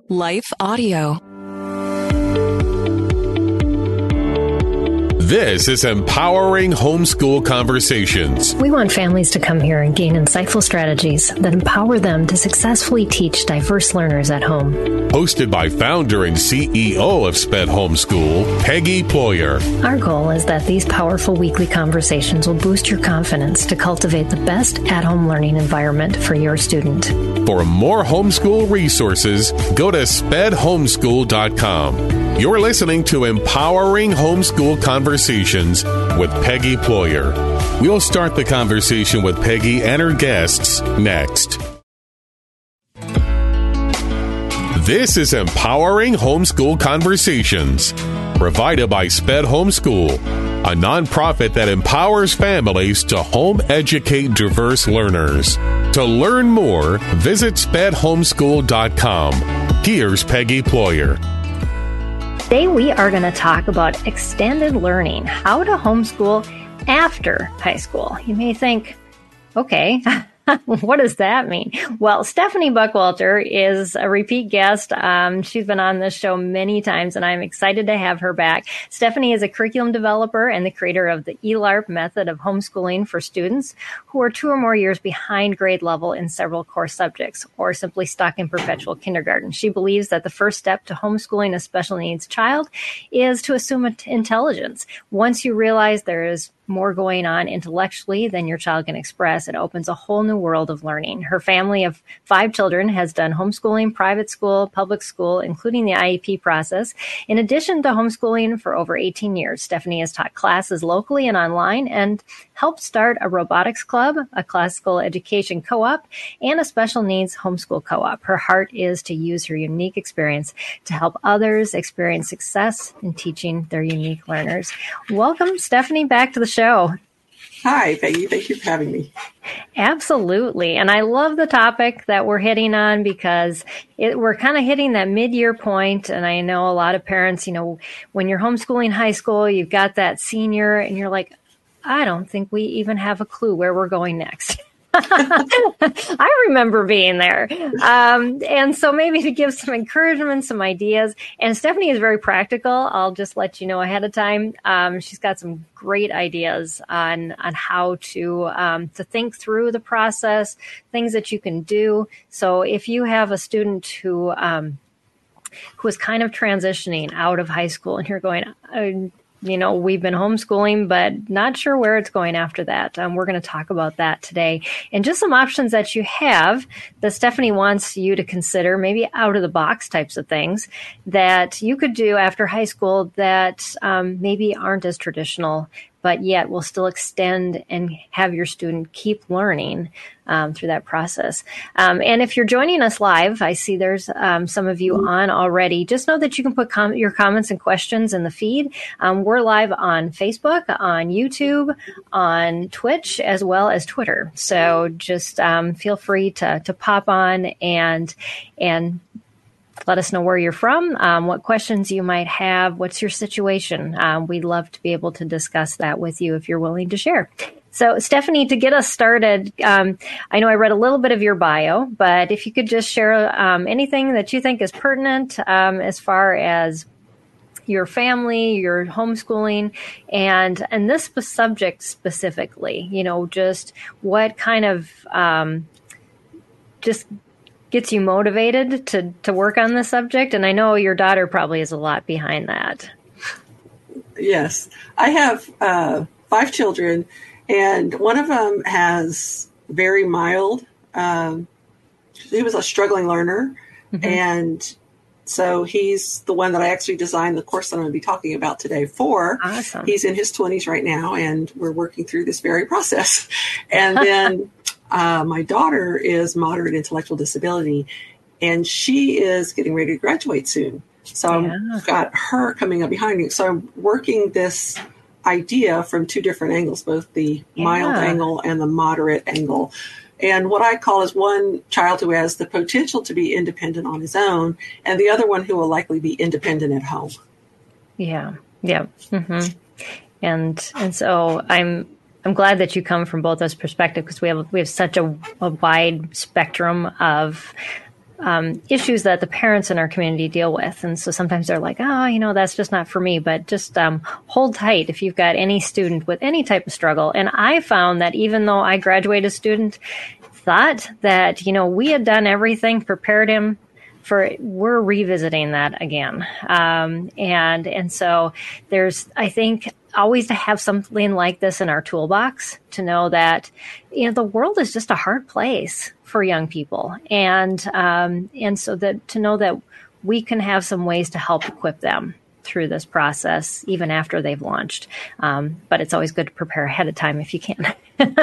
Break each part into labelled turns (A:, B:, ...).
A: Life Audio.
B: This is Empowering Homeschool Conversations.
C: We want families to come here and gain insightful strategies that empower them to successfully teach diverse learners at home.
B: Hosted by founder and CEO of SPED Homeschool, Peggy Ployer.
C: Our goal is that these powerful weekly conversations will boost your confidence to cultivate the best at-home learning environment for your student.
B: For more homeschool resources, go to spedhomeschool.com. You're listening to Empowering Homeschool Conversations with Peggy Ployer. We'll start the conversation with Peggy and her guests next. This is Empowering Homeschool Conversations, provided by SPED Homeschool, a nonprofit that empowers families to home educate diverse learners. To learn more, visit spedhomeschool.com. Here's Peggy Ployer.
C: Today we are going to talk about extended learning, how to homeschool after high school. You may think, okay, what does that mean? Well, Stephanie Buckwalter is a repeat guest. She's been on this show many times, and I'm excited to have her back. Stephanie is a curriculum developer and the creator of the ELARP method of homeschooling for students who are 2 or more years behind grade level in several core subjects or simply stuck in perpetual kindergarten. She believes that the first step to homeschooling a special needs child is to assume intelligence. Once you realize there is more going on intellectually than your child can express, it opens a whole new world of learning. Her family of 5 children has done homeschooling, private school, public school, including the IEP process. In addition to homeschooling for over 18 years, Stephanie has taught classes locally and online and helped start a robotics club, a classical education co-op, and a special needs homeschool co-op. Her heart is to use her unique experience to help others experience success in teaching their unique learners. Welcome, Stephanie, back to the show.
D: Hi, Peggy. Thank you for having me.
C: Absolutely. And I love the topic that we're hitting on because we're kind of hitting that mid-year point. And I know a lot of parents, when you're homeschooling high school, you've got that senior and you're like, I don't think we even have a clue where we're going next. I remember being there. And so maybe to give some encouragement, some ideas. And Stephanie is very practical. I'll just let you know ahead of time. She's got some great ideas on how to think through the process, things that you can do. So if you have a student who is kind of transitioning out of high school and you're going, we've been homeschooling, but not sure where it's going after that. We're going to talk about that today and just some options that you have that Stephanie wants you to consider, maybe out of the box types of things that you could do after high school that maybe aren't as traditional, but yet will still extend and have your student keep learning through that process. And if you're joining us live, I see there's some of you on already. Just know that you can put your comments and questions in the feed. We're live on Facebook, on YouTube, on Twitch, as well as Twitter. So just feel free to pop on and let us know where you're from, what questions you might have, what's your situation. We'd love to be able to discuss that with you if you're willing to share. So, Stephanie, to get us started, I know I read a little bit of your bio, but if you could just share anything that you think is pertinent as far as your family, your homeschooling, and this subject specifically, just what kind of just gets you motivated to work on the subject. And I know your daughter probably is a lot behind that.
D: Yes. I have 5 children, and one of them has very mild, he was a struggling learner. Mm-hmm. And so he's the one that I actually designed the course that I'm going to be talking about today for.
C: Awesome.
D: He's in his 20s right now, and we're working through this very process. And then my daughter is moderate intellectual disability, and she is getting ready to graduate soon. So I've got her coming up behind me. So I'm working this idea from 2 different angles, both the mild angle and the moderate angle. And what I call is one child who has the potential to be independent on his own, and the other one who will likely be independent at home.
C: Yeah. Mm-hmm. And so I'm glad that you come from both those perspectives, because we have such a wide spectrum of issues that the parents in our community deal with. And so sometimes they're like, oh, that's just not for me, but just hold tight if you've got any student with any type of struggle. And I found that even though I graduated student, thought that, we had done everything, prepared him we're revisiting that again. And so there's, I think, always to have something like this in our toolbox to know that, the world is just a hard place for young people. And so that to know that we can have some ways to help equip them through this process, even after they've launched. But it's always good to prepare ahead of time if you can.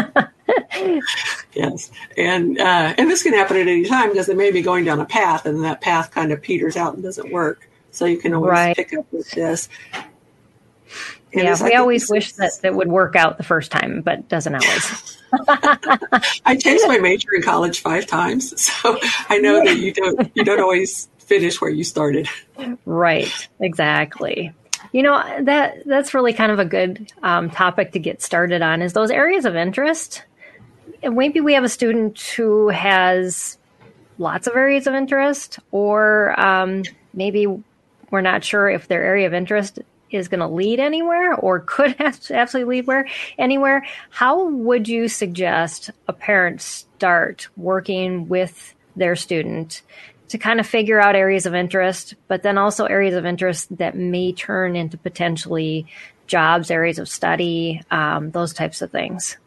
D: Yes. And this can happen at any time because they may be going down a path and that path kind of peters out and doesn't work. So you can always pick up with this. And
C: we always wish that it would work out the first time, but it doesn't always.
D: I changed my major in college 5 times. So I know that you don't always finish where you started. Right.
C: Exactly. That's really kind of a good topic to get started on is those areas of interest. Maybe we have a student who has lots of areas of interest, or maybe we're not sure if their area of interest is going to lead anywhere or could absolutely lead anywhere. How would you suggest a parent start working with their student to kind of figure out areas of interest, but then also areas of interest that may turn into potentially jobs, areas of study, those types of things?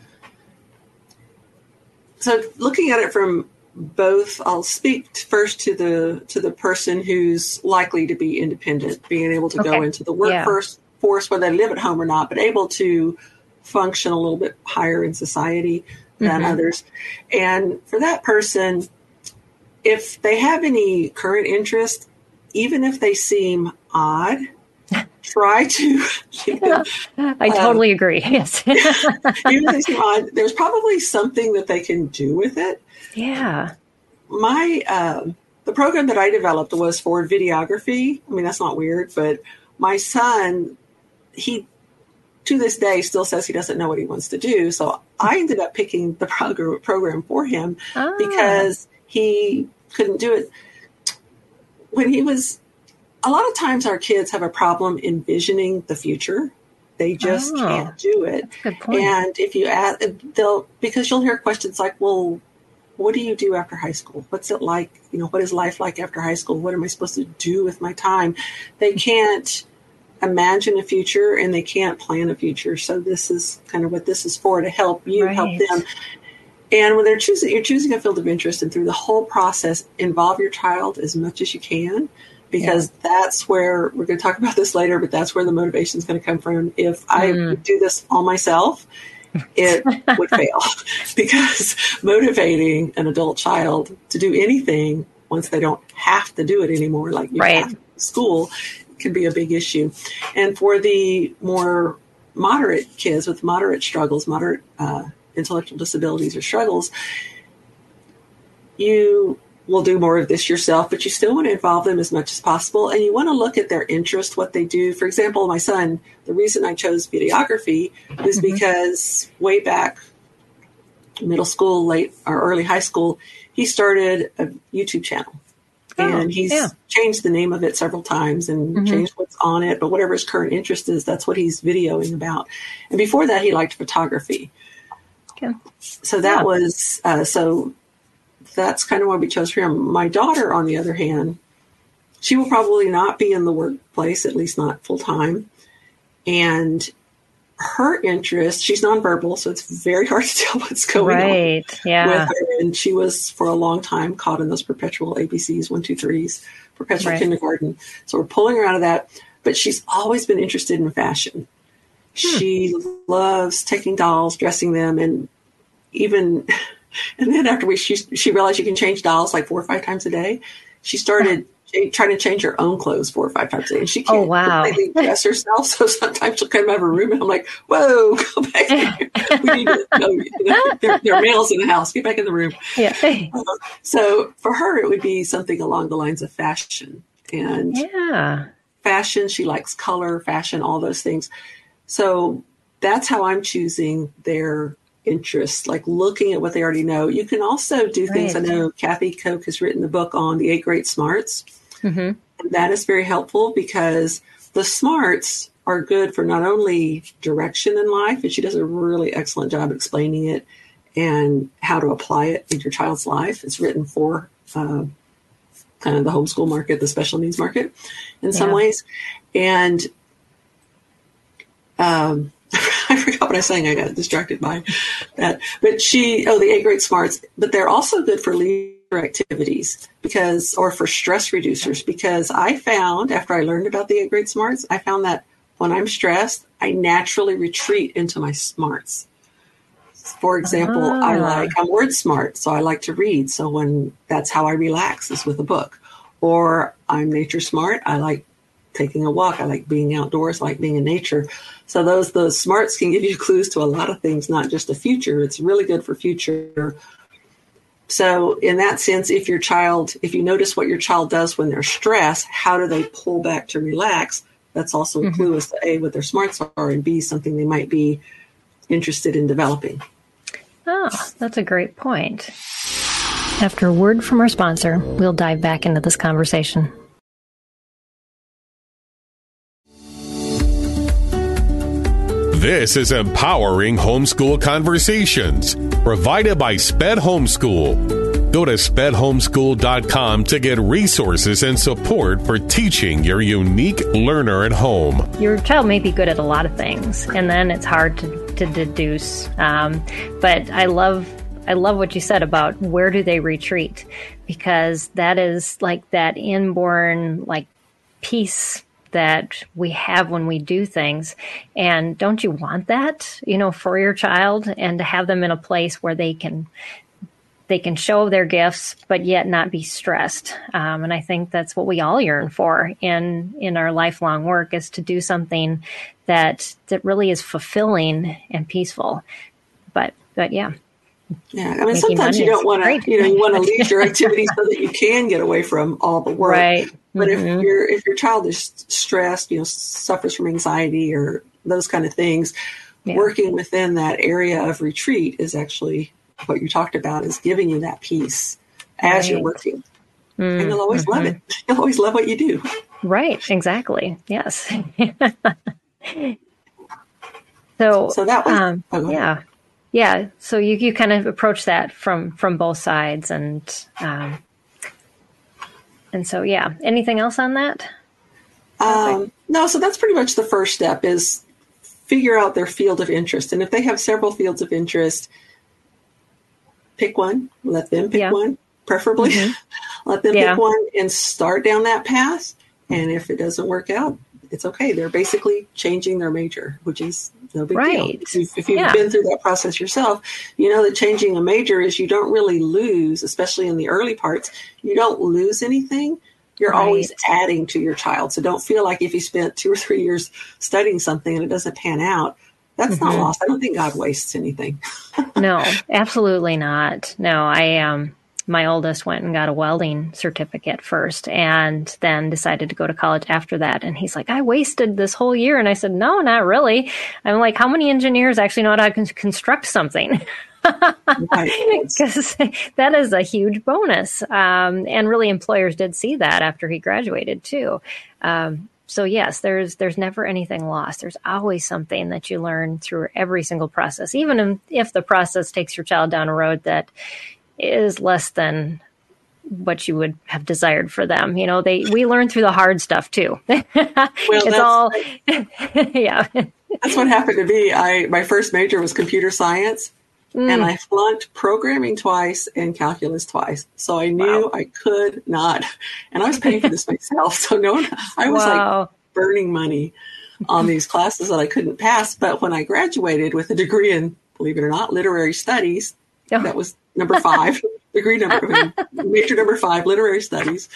D: So looking at it from both, I'll speak first to the person who's likely to be independent, being able to go into the workforce, whether they live at home or not, but able to function a little bit higher in society than others. And for that person, if they have any current interest, even if they seem odd, try to.
C: I totally agree. Yes.
D: Even if they seem odd, there's probably something that they can do with it.
C: Yeah.
D: The program that I developed was for videography. I mean, that's not weird, but my son, he to this day still says he doesn't know what he wants to do. So I ended up picking the program for him because he couldn't do it. When he was, a lot of times our kids have a problem envisioning the future. They just can't do it.
C: That's a good point.
D: And if you ask, because you'll hear questions like, well, what do you do after high school? What's it like? What is life like after high school? What am I supposed to do with my time? They can't imagine a future and they can't plan a future. So this is kind of what this is for, to help you, help them. And when you're choosing a field of interest, and through the whole process, involve your child as much as you can, because that's where, we're going to talk about this later, but that's where the motivation is going to come from. If I would do this all myself, it would fail, because motivating an adult child to do anything once they don't have to do it anymore, like you have to school, can be a big issue. And for the more moderate kids with moderate struggles, moderate intellectual disabilities or struggles, you will do more of this yourself, but you still want to involve them as much as possible. And you want to look at their interest, what they do. For example, my son, the reason I chose videography is because way back middle school, late or early high school, he started a YouTube channel. And he's changed the name of it several times and changed what's on it. But whatever his current interest is, that's what he's videoing about. And before that, he liked photography. Okay. So that was, so that's kind of what we chose for him. My daughter, on the other hand, she will probably not be in the workplace, at least not full time. And her interest, she's nonverbal, so it's very hard to tell what's going on with her. And she was, for a long time, caught in those perpetual ABCs, 1, 2, 3s, perpetual kindergarten. So we're pulling her out of that. But she's always been interested in fashion. She loves taking dolls, dressing them, and even, and then after she realized you can change dolls like 4 or 5 times a day, she started trying to change her own clothes 4 or 5 times a day. And she can't completely dress herself, so sometimes she'll come out of her room and I'm like, whoa, go back in here. We need to go. There are males in the house. Get back in the room. So for her, it would be something along the lines of fashion. And fashion, she likes color, fashion, all those things. So that's how I'm choosing their interests, like looking at what they already know. You can also do things. I know Kathy Koch has written the book on the 8 Great Smarts. And that is very helpful because the smarts are good for not only direction in life, and she does a really excellent job explaining it and how to apply it in your child's life. It's written for kind of the homeschool market, the special needs market in some ways. And I forgot what I was saying. I got distracted by that. But the 8 Great Smarts, but they're also good for leisure activities or for stress reducers, because I found after I learned about the 8 Great Smarts, I found that when I'm stressed, I naturally retreat into my smarts. For example, I'm word smart, so I like to read. So that's how I relax, is with a book. Or I'm nature smart. I like taking a walk. I like being outdoors, I like being in nature. So those smarts can give you clues to a lot of things, not just the future. It's really good for future. So in that sense, if you notice what your child does when they're stressed, how do they pull back to relax? That's also a clue as to A, what their smarts are, and B, something they might be interested in developing.
C: Oh, that's a great point. After a word from our sponsor, we'll dive back into this conversation.
B: This is Empowering Homeschool Conversations, provided by SPED Homeschool. Go to spedhomeschool.com to get resources and support for teaching your unique learner at home.
C: Your child may be good at a lot of things, and then it's hard to deduce. But I love what you said about where do they retreat, because that is like that inborn peace that we have when we do things. And don't you want that, for your child, and to have them in a place where they can show their gifts, but yet not be stressed. And I think that's what we all yearn for in our lifelong work, is to do something that really is fulfilling and peaceful. But yeah.
D: Yeah, I mean, sometimes you don't want to, you want to leave your activities so that you can get away from all the work.
C: Right.
D: But if your child is stressed, suffers from anxiety or those kind of things, working within that area of retreat is actually what you talked about, is giving you that peace as you're working. And you'll always love it. You'll always love what you do.
C: Right. Exactly. Yes. So that was, yeah. Yeah. So you kind of approach that from both sides. And so, yeah. Anything else on that?
D: No. So that's pretty much the first step, is figure out their field of interest. And if they have several fields of interest, pick one, let them pick one, preferably. Let them pick one and start down that path. And if it doesn't work out, it's okay. They're basically changing their major, which is no big deal. If you've been through that process yourself, you know that changing a major is, you don't really lose, especially in the early parts, you don't lose anything. You're always adding to your child. So don't feel like if you spent 2 or 3 years studying something and it doesn't pan out, that's not lost. I don't think God wastes anything.
C: No, absolutely not. No, my oldest went and got a welding certificate first, and then decided to go to college after that. And he's like, I wasted this whole year. And I said, no, not really. I'm like, how many engineers actually know how to construct something? Because that is a huge bonus. And really, employers did see that after he graduated too. So yes, there's never anything lost. There's always something that you learn through every single process, even if the process takes your child down a road that is less than what you would have desired for them. We learn through the hard stuff too. It's all, yeah.
D: That's what happened to me. My first major was computer science, and I flunked programming twice and calculus twice. So I knew I could not, and I was paying for this myself. So I was like burning money on these classes that I couldn't pass. But when I graduated with a degree in, believe it or not, literary studies, that was number 5, major number 5, literary studies.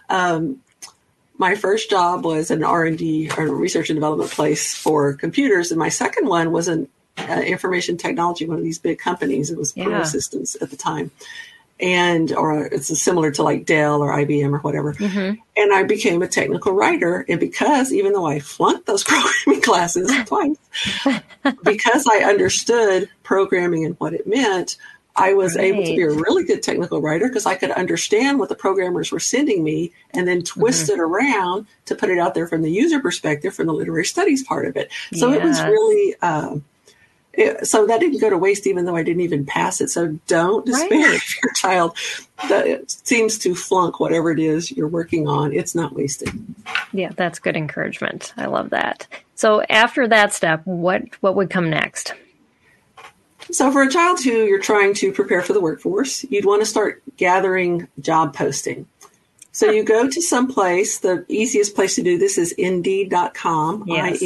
D: My first job was an R&D, or research and development place for computers. And my second one was an information technology, one of these big companies. It was Pro Systems at the time. or it's similar to like Dell or IBM or whatever.
C: Mm-hmm.
D: And I became a technical writer. And because even though I flunked those programming classes twice, because I understood programming and what it meant, I was able to be a really good technical writer because I could understand what the programmers were sending me and then twist it around to put it out there from the user perspective, from the literary studies part of it. So it was really, so that didn't go to waste, even though I didn't even pass it. So don't despair if your child seems to flunk whatever it is you're working on. It's not wasted.
C: Yeah, that's good encouragement. I love that. So after that step, what would come next?
D: So for a child who you're trying to prepare for the workforce, you'd want to start gathering job posting. So you go to some place. The easiest place to do this is Indeed.com,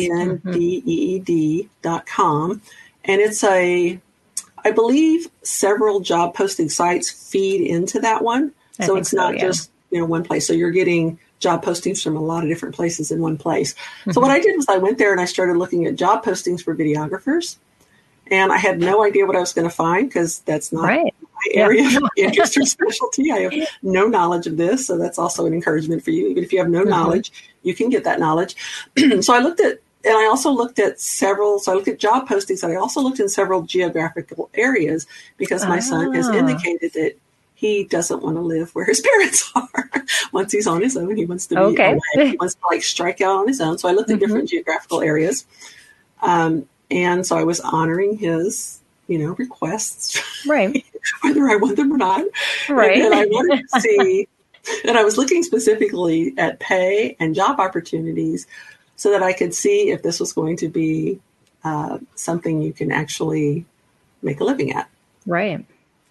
D: Indeed.com. And it's I believe several job posting sites feed into that one. So it's not just, one place. So you're getting job postings from a lot of different places in one place. So what I did was I went there and I started looking at job postings for videographers. And I had no idea what I was going to find because that's not my area of interest or specialty. I have no knowledge of this. So that's also an encouragement for you. Even if you have no knowledge, you can get that knowledge. So I looked at, and I also looked at several, so I looked at job postings, and I also looked in several geographical areas because my son has indicated that he doesn't want to live where his parents are. Once he's on his own, he wants to be away. He wants to strike out on his own. So I looked at different geographical areas. And so I was honoring his, requests, whether I want them or not.
C: Right.
D: And I wanted to see, and I was looking specifically at pay and job opportunities so that I could see if this was going to be something you can actually make a living at.
C: Right.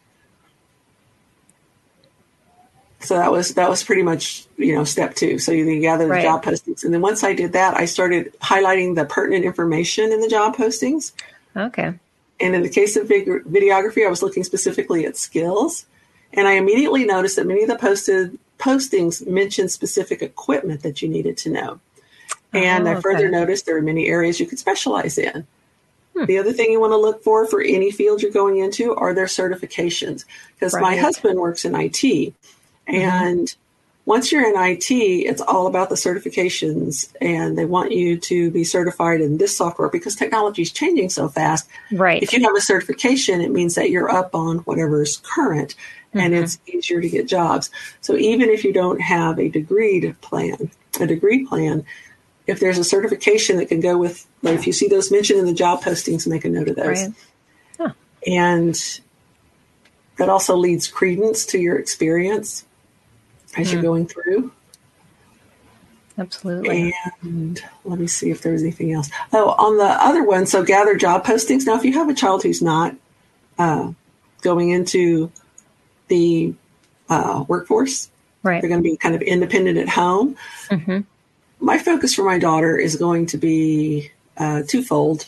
D: So that was pretty much, step 2. So you gather the job postings. And then once I did that, I started highlighting the pertinent information in the job postings.
C: Okay.
D: And in the case of videography, I was looking specifically at skills. And I immediately noticed that many of the postings mentioned specific equipment that you needed to know. And I further noticed there are many areas you could specialize in. The other thing you want to look for any field you're going into are their certifications. Because my husband works in IT. And once you're in IT, it's all about the certifications, and they want you to be certified in this software because technology is changing so fast.
C: Right.
D: If you have a certification, it means that you're up on whatever's current, and it's easier to get jobs. So even if you don't have a degree plan, if there's a certification that can go with, if you see those mentioned in the job postings, make a note of those.
C: Right.
D: And that also leads credence to your experience as you're going through.
C: Absolutely.
D: And let me see if there's anything else. Oh, on the other one, so gather job postings. Now, if you have a child who's not going into the workforce, they're going to be kind of independent at home. My focus for my daughter is going to be twofold.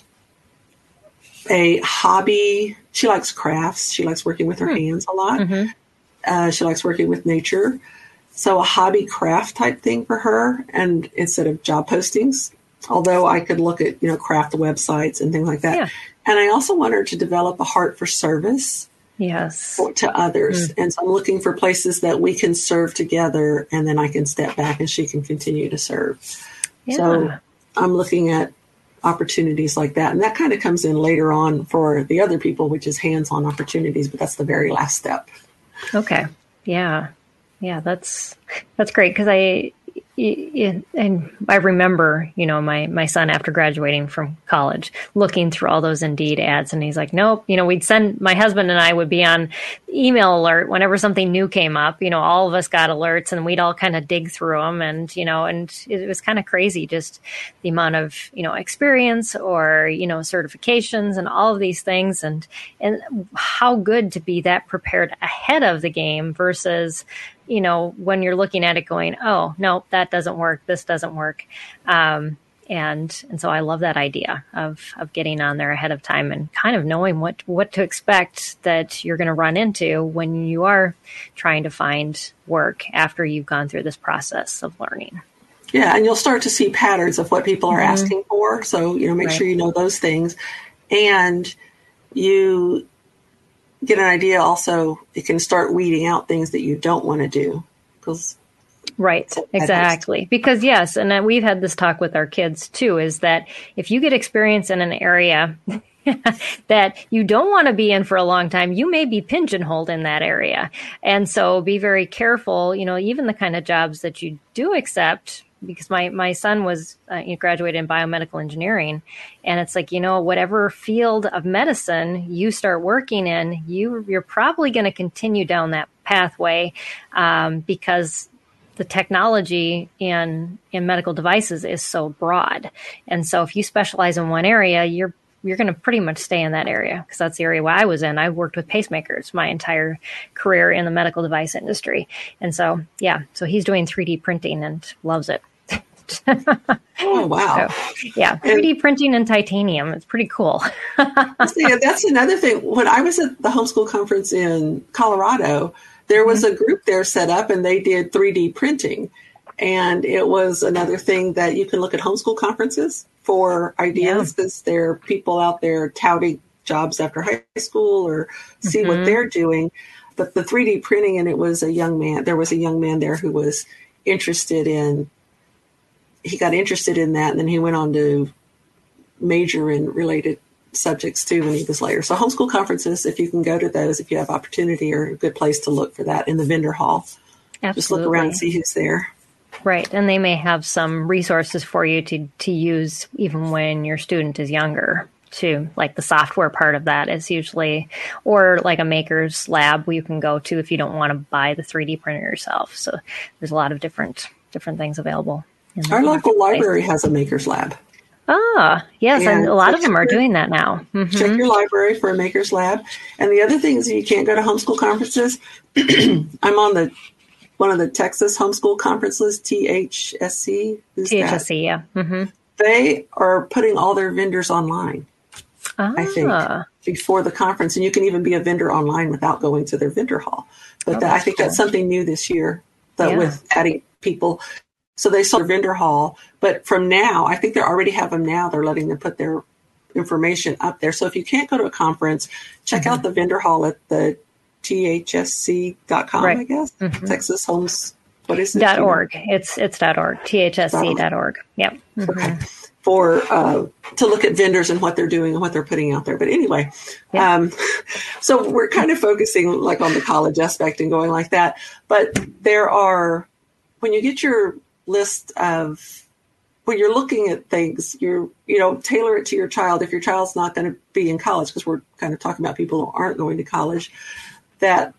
D: A hobby. She likes crafts. She likes working with her hands a lot. She likes working with nature. So a hobby craft type thing for her, and instead of job postings, although I could look at, craft websites and things like that. Yeah. And I also want her to develop a heart for service to others. And so I'm looking for places that we can serve together, and then I can step back and she can continue to serve. Yeah. So I'm looking at opportunities like that. And that kind of comes in later on for the other people, which is hands-on opportunities, but that's the very last step.
C: Okay. Yeah. Yeah. That's great. Cause I remember, my son after graduating from college, looking through all those Indeed ads, and he's like, nope, my husband and I would be on email alert whenever something new came up, all of us got alerts, and we'd all kind of dig through them. And, and it was kind of crazy, just the amount of, experience or, certifications and all of these things, and how good to be that prepared ahead of the game versus, when you're looking at it going, oh, no, that doesn't work. This doesn't work. And so I love that idea of getting on there ahead of time and kind of knowing what to expect that you're going to run into when you are trying to find work after you've gone through this process of learning.
D: Yeah. And you'll start to see patterns of what people are asking for. So, make sure you know those things. And get an idea also, it can start weeding out things that you don't want to do.
C: Right, exactly. Because yes, and we've had this talk with our kids too, is that if you get experience in an area that you don't want to be in for a long time, you may be pigeonholed in that area. And so be very careful, even the kind of jobs that you do accept, because my son was graduated in biomedical engineering, and it's like, whatever field of medicine you start working in, you're probably going to continue down that pathway because the technology in medical devices is so broad. And so if you specialize in one area, you're going to pretty much stay in that area, because that's the area where I was in. I worked with pacemakers my entire career in the medical device industry. And so, so he's doing 3D printing and loves it.
D: Oh, wow.
C: So, 3D printing and titanium. It's pretty cool.
D: That's another thing. When I was at the homeschool conference in Colorado, there was a group there set up, and they did 3D printing. And it was another thing that you can look at homeschool conferences for ideas, because there are people out there touting jobs after high school or see what they're doing. But the 3D printing, and there was a young man there who was he got interested in that, and then he went on to major in related subjects too when he was later. So homeschool conferences, if you can go to those, if you have opportunity, are a good place to look for that in the vendor hall.
C: Absolutely.
D: Just look around and see who's there.
C: Right. And they may have some resources for you to use even when your student is younger too. Like the software part of that is usually, or like a maker's lab where you can go to if you don't want to buy the 3D printer yourself. So there's a lot of different things available.
D: Our local library has a maker's lab.
C: Ah, yes. And a lot of them are doing that now.
D: Check your library for a maker's lab. And the other thing is, you can't go to homeschool conferences. I'm on one of the Texas homeschool conferences, THSC.
C: THSC, yeah. Mm-hmm.
D: They are putting all their vendors online, I think, before the conference. And you can even be a vendor online without going to their vendor hall. But I think that's something new this year, with adding people. So they saw their vendor hall. But from now, I think they already have them now. They're letting them put their information up there. So if you can't go to a conference, check out the vendor hall at the THSC.com, I guess. Texas Homes, what is it?
C: .org. It's .org. THSC.org. Yep.
D: Okay. For to look at vendors and what they're doing and what they're putting out there. But anyway, so we're kind of focusing like on the college aspect and going like that. But there are, when you get your list of, when you're looking at things, tailor it to your child. If your child's not going to be in college, because we're kind of talking about people who aren't going to college, that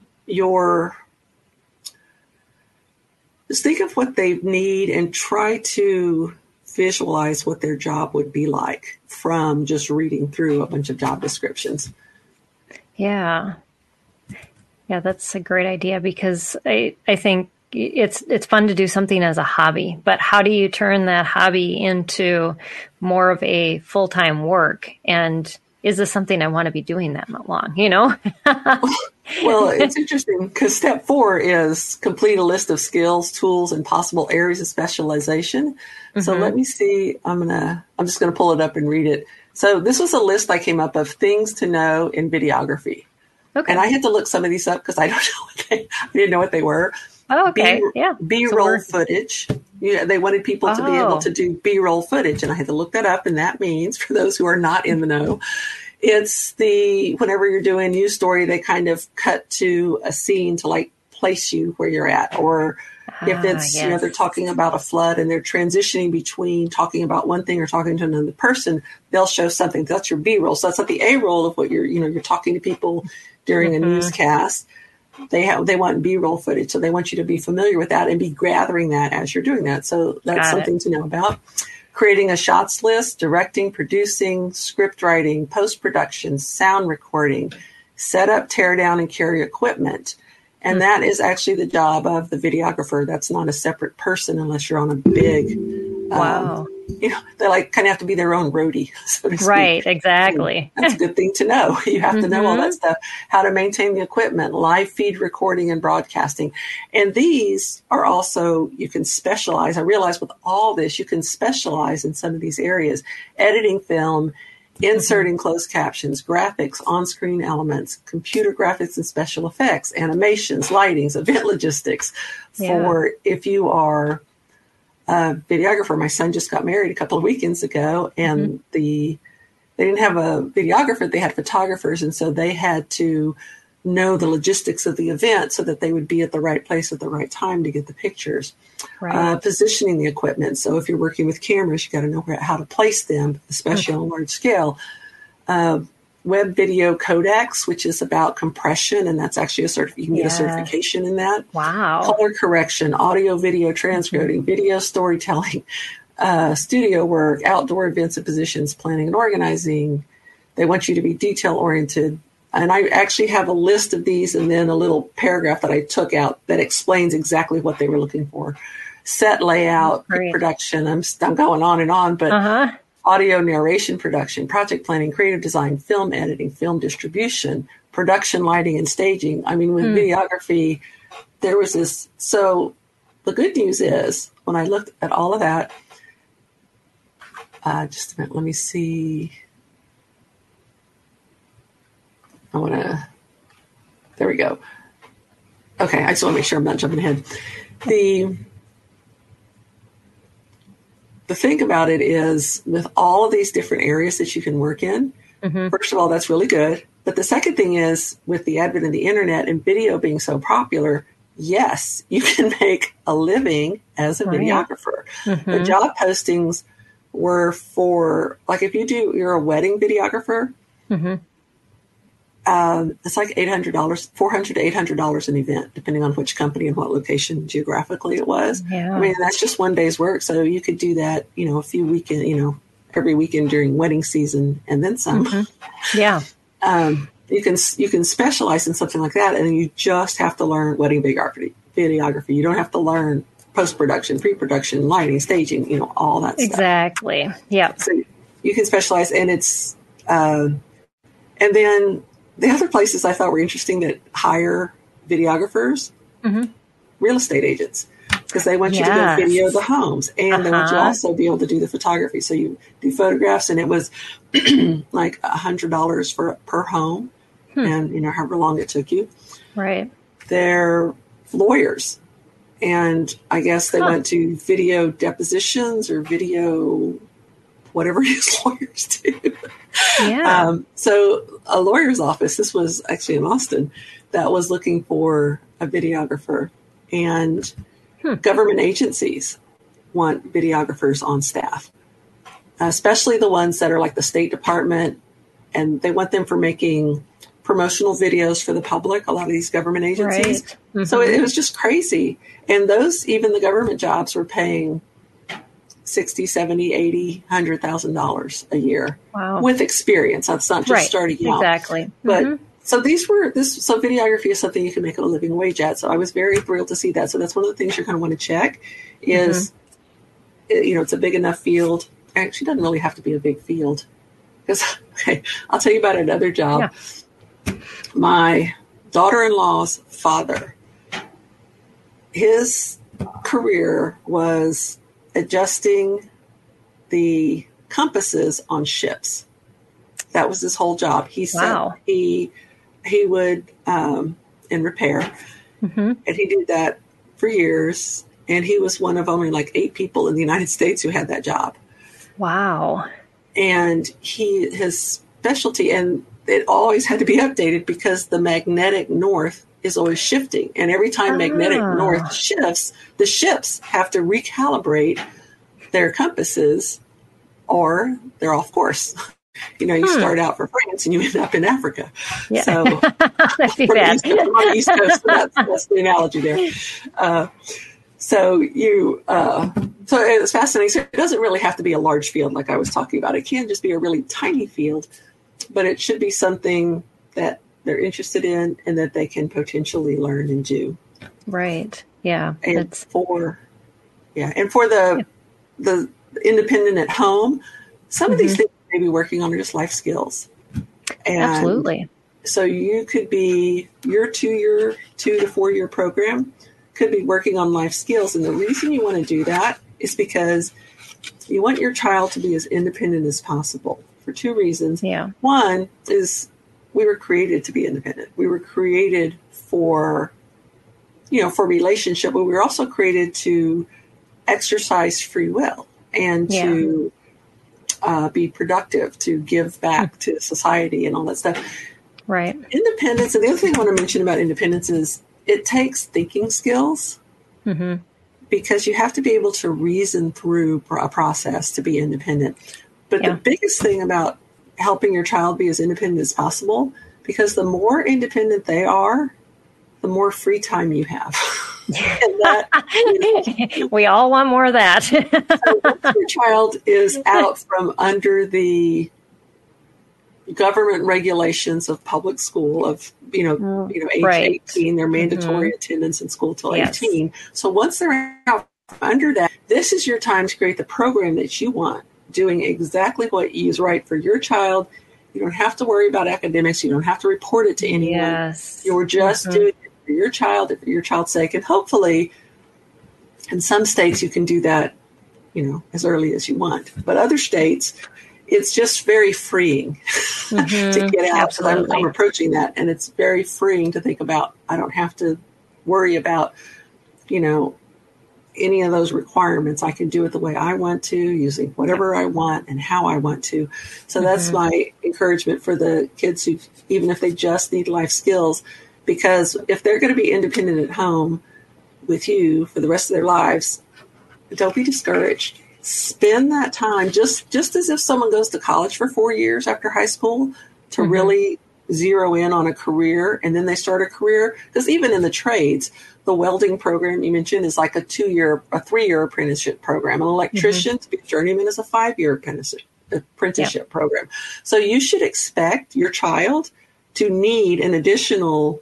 D: just think of what they need and try to visualize what their job would be like from just reading through a bunch of job descriptions. Yeah,
C: that's a great idea, because I think it's fun to do something as a hobby, but how do you turn that hobby into more of a full-time work? And is this something I want to be doing that long,
D: Well, it's interesting because step 4 is complete a list of skills, tools, and possible areas of specialization. So let me see. I'm just going to pull it up and read it. So this was a list I came up of things to know in videography. Okay. And I had to look some of these up because I didn't know what they were.
C: Oh, okay.
D: B-roll footage. They wanted people to be able to do B-roll footage, and I had to look that up. And that means, for those who are not in the know, it's whenever you're doing a news story, they kind of cut to a scene to like place you where you're at. Or if it's, they're talking about a flood and they're transitioning between talking about one thing or talking to another person, they'll show something. That's your B-roll. So that's not the A-roll of what you're talking to people during a newscast. They want B-roll footage, so they want you to be familiar with that and be gathering that as you're doing that. So that's something to know about. Creating a shots list, directing, producing, script writing, post-production, sound recording, set up, tear down, and carry equipment. And that is actually the job of the videographer. That's not a separate person unless you're on a big, they like kind of have to be their own roadie, so to speak. Right,
C: exactly.
D: And that's a good thing to know. You have to know all that stuff, how to maintain the equipment, live feed recording and broadcasting. And these are also, you can specialize. I realize with all this, you can specialize in some of these areas. Editing film inserting closed captions, graphics, on-screen elements, computer graphics and special effects, animations, lightings, event logistics. For if you are a videographer, my son just got married a couple of weekends ago, and they didn't have a videographer, they had photographers, and so they had to know the logistics of the event so that they would be at the right place at the right time to get the pictures. Positioning the equipment. So if you're working with cameras, you got to know how to place them, especially on a large scale. Web video codecs, which is about compression, and that's actually you can get a certification in that.
C: Wow.
D: Color correction, audio, video transcoding, video storytelling, studio work, outdoor events and positions, planning and organizing. They want you to be detail oriented. And I actually have a list of these and then a little paragraph that I took out that explains exactly what they were looking for. Set layout, production. I'm going on and on, but audio narration production, project planning, creative design, film editing, film distribution, production lighting and staging. I mean, with videography, there was this. So the good news is when I looked at all of that, just a minute, let me see. There we go. Okay, I just want to make sure I'm not jumping ahead. The thing about it is with all of these different areas that you can work in, first of all, that's really good. But the second thing is with the advent of the internet and video being so popular, yes, you can make a living as a videographer. The job postings were for, like if you're a wedding videographer, it's like $800, $400 to $800 an event, depending on which company and what location geographically it was. I mean, that's just one day's work. So you could do that, a few weekend, every weekend during wedding season and then some. You can specialize in something like that, and you just have to learn wedding videography. You don't have to learn post-production, pre-production, lighting, staging, all that stuff.
C: Exactly. Yeah.
D: So you can specialize, and it's, and then the other places I thought were interesting that hire videographers, real estate agents, because they want you to go video the homes, and they want you to also be able to do the photography. So you do photographs, and it was like $100 per home, and however long it took you.
C: Right.
D: They're lawyers, and I guess they went to video depositions or video whatever his lawyers do. So a lawyer's office, this was actually in Austin, that was looking for a videographer, and government agencies want videographers on staff, especially the ones that are like the State Department, and they want them for making promotional videos for the public, a lot of these government agencies. So it was just crazy. And even the government jobs were paying $60, $70, $80, $100,000 a year with experience. That's not just starting out.
C: Exactly.
D: But so so videography is something you can make a living wage at. So I was very thrilled to see that. So that's one of the things you're going to want to check is, it's a big enough field. Actually, it doesn't really have to be a big field, because I'll tell you about another job. My daughter-in-law's father, his career was adjusting the compasses on ships. That was his whole job. He said he would in repair, and he did that for years. And he was one of only like 8 people in the United States who had that job. Wow! And his specialty, and it always had to be updated because the magnetic north is always shifting. And every time magnetic north shifts, the ships have to recalibrate their compasses or they're off course. You start out for France and you end up in Africa. So
C: that'd be bad.
D: On the East Coast, that's the analogy there. So it's fascinating. So it doesn't really have to be a large field like I was talking about. It can just be a really tiny field, but it should be something that they're interested in and that they can potentially learn and do.
C: Right. Yeah.
D: And for the independent at home, some of these things you may be working on are just life skills. And
C: absolutely.
D: So you could be your 2 to 4 year program could be working on life skills. And the reason you want to do that is because you want your child to be as independent as possible. for two reasons.
C: Yeah.
D: One is we were created to be independent. We were created for relationship, but we were also created to exercise free will and to be productive, to give back to society and all that stuff.
C: Right.
D: Independence. And the other thing I want to mention about independence is it takes thinking skills, because you have to be able to reason through a process to be independent. But the biggest thing about helping your child be as independent as possible, because the more independent they are, the more free time you have. And that,
C: we all want more of that.
D: So once your child is out from under the government regulations of public school of, age 18, they're mandatory attendance in school till 18. So once they're out from under that, this is your time to create the program that you want, doing exactly what is right for your child. You don't have to worry about academics. You don't have to report it to anyone.
C: Yes.
D: You're just doing it for your child and for your child's sake. And hopefully, in some states, you can do that, as early as you want. But other states, it's just very freeing to get out. So I'm approaching that, and it's very freeing to think about. I don't have to worry about, any of those requirements. I can do it the way I want to, using whatever I want and how I want to. So that's my encouragement for the kids who, even if they just need life skills, because if they're going to be independent at home with you for the rest of their lives, don't be discouraged. Spend that time just as if someone goes to college for 4 years after high school to really zero in on a career, and then they start a career. Because even in the trades, the welding program you mentioned is like a 3-year apprenticeship program. An electrician to be a journeyman is a 5-year apprenticeship program. So you should expect your child to need an additional